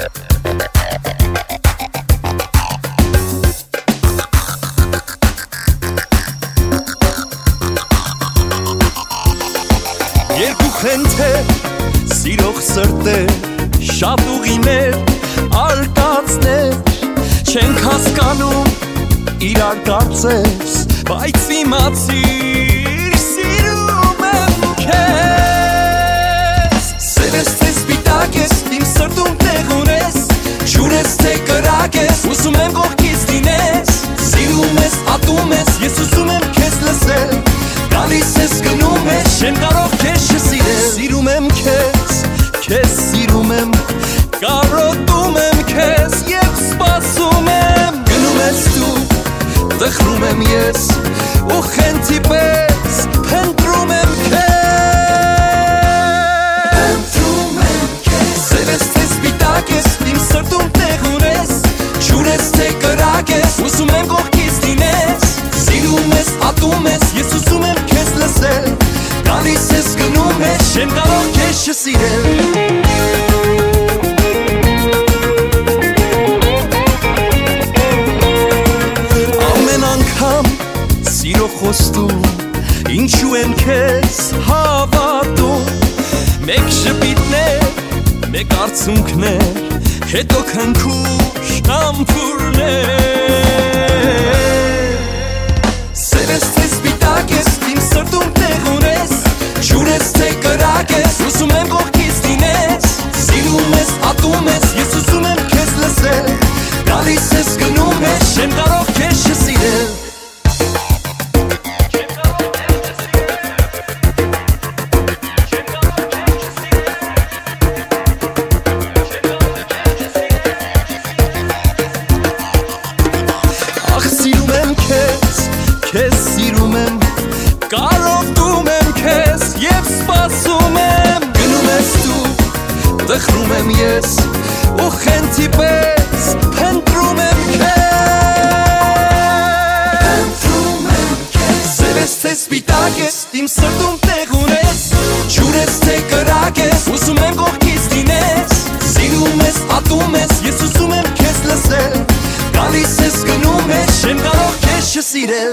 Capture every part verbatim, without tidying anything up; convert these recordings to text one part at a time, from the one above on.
Երկուք են թե սիրող սրտեր, շատ ուղիներ, արկածներ, չենք հասկանում իրար կարծես, բայց իմացիր սիրում եմ քեզ։ Սև ես թե սպիտակ ես, իմ սրտում տեղ ունես, ջուր ես թե կրակ ես, ուզում եմ կողքից լինես, սիրում ես, ատում ես, ես ուզում եմ քեզ լսել, գալիս ես գնում ես, չեմ կարող քեզ չսիրել։ Սիրում եմ քեզ, քեզ սիրում եմ, կարոտում եմ քեզ և սպասում եմ, գնում ես դու, տխրում եմ ես, ու խենթի պես փնտրում եմ քեզ։ Փնտրում եմ քեզ, սև ես թե սպիտակ ես, իմ սրտում տեղ ունես, ջուր ես թե կրակ ես, ուզում եմ կողքից լինես, սիրում ես, ատում ես, ես ուզում եմ քեզ լսել, գալիս ես գնում ես, չեմ կարող քեզ չսիրել։ Սիրո խոստում, ինչու են քեզ հավատում, մեկ շպիտներ, մեկ արցունքներ, հետո քնքուշ համբուրներ։ Սև ես թե սպիտակ ես, իմ սրտում տեղ ունես, ջուր ես թե կրակ ես, ուզում եմ կողքից լինես, սիրում ես, ատում ես, ես ուզում եմ քեզ լսել, գալիս ես գնում ես, չեմ կարող քեզ չսիրել։ Քեզ սիրում եմ, կարոտում եմ քեզ և սպասում եմ, գնում ես դու, տխրում եմ ես, ու խենթի պես փնտրում եմ քեզ։ Փնտրում եմ քեզ, սև ես թե սպիտակ ես, իմ սրտում տեղ ունես, ջուր ես թե կրակ ես, ուզում եմ կողքից լինես, սիրում ես, ատում ես, ես ուզում եմ քեզ լսել, գալիս ես գնում ես, չեմ կարող քեզ չսիրել։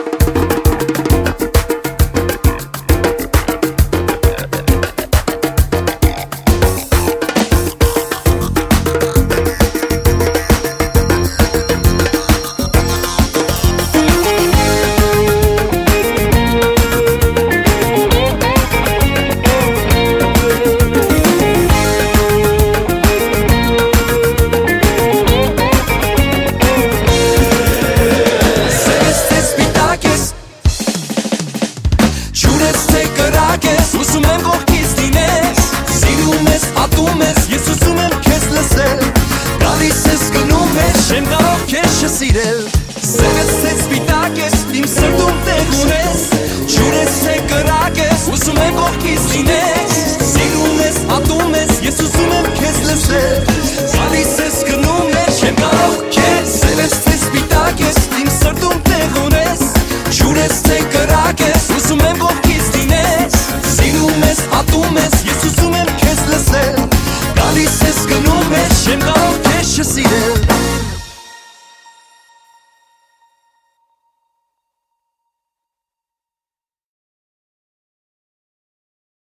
Ուզում եմ կողքից լինես, սիրում ես, ատում ես, ես ուզում եմ քեզ լսել, գալիս ես գնում ես, չեմ կարող քեզ չսիրել։ Սև ես թե սպիտակ ես, իմ սրտում տեղ ունես, ջուր ես թե կրակ ես, ուզում եմ կողքից լինես, սիրում ես, ատում ես, ես ուզում եմ քեզ լսել,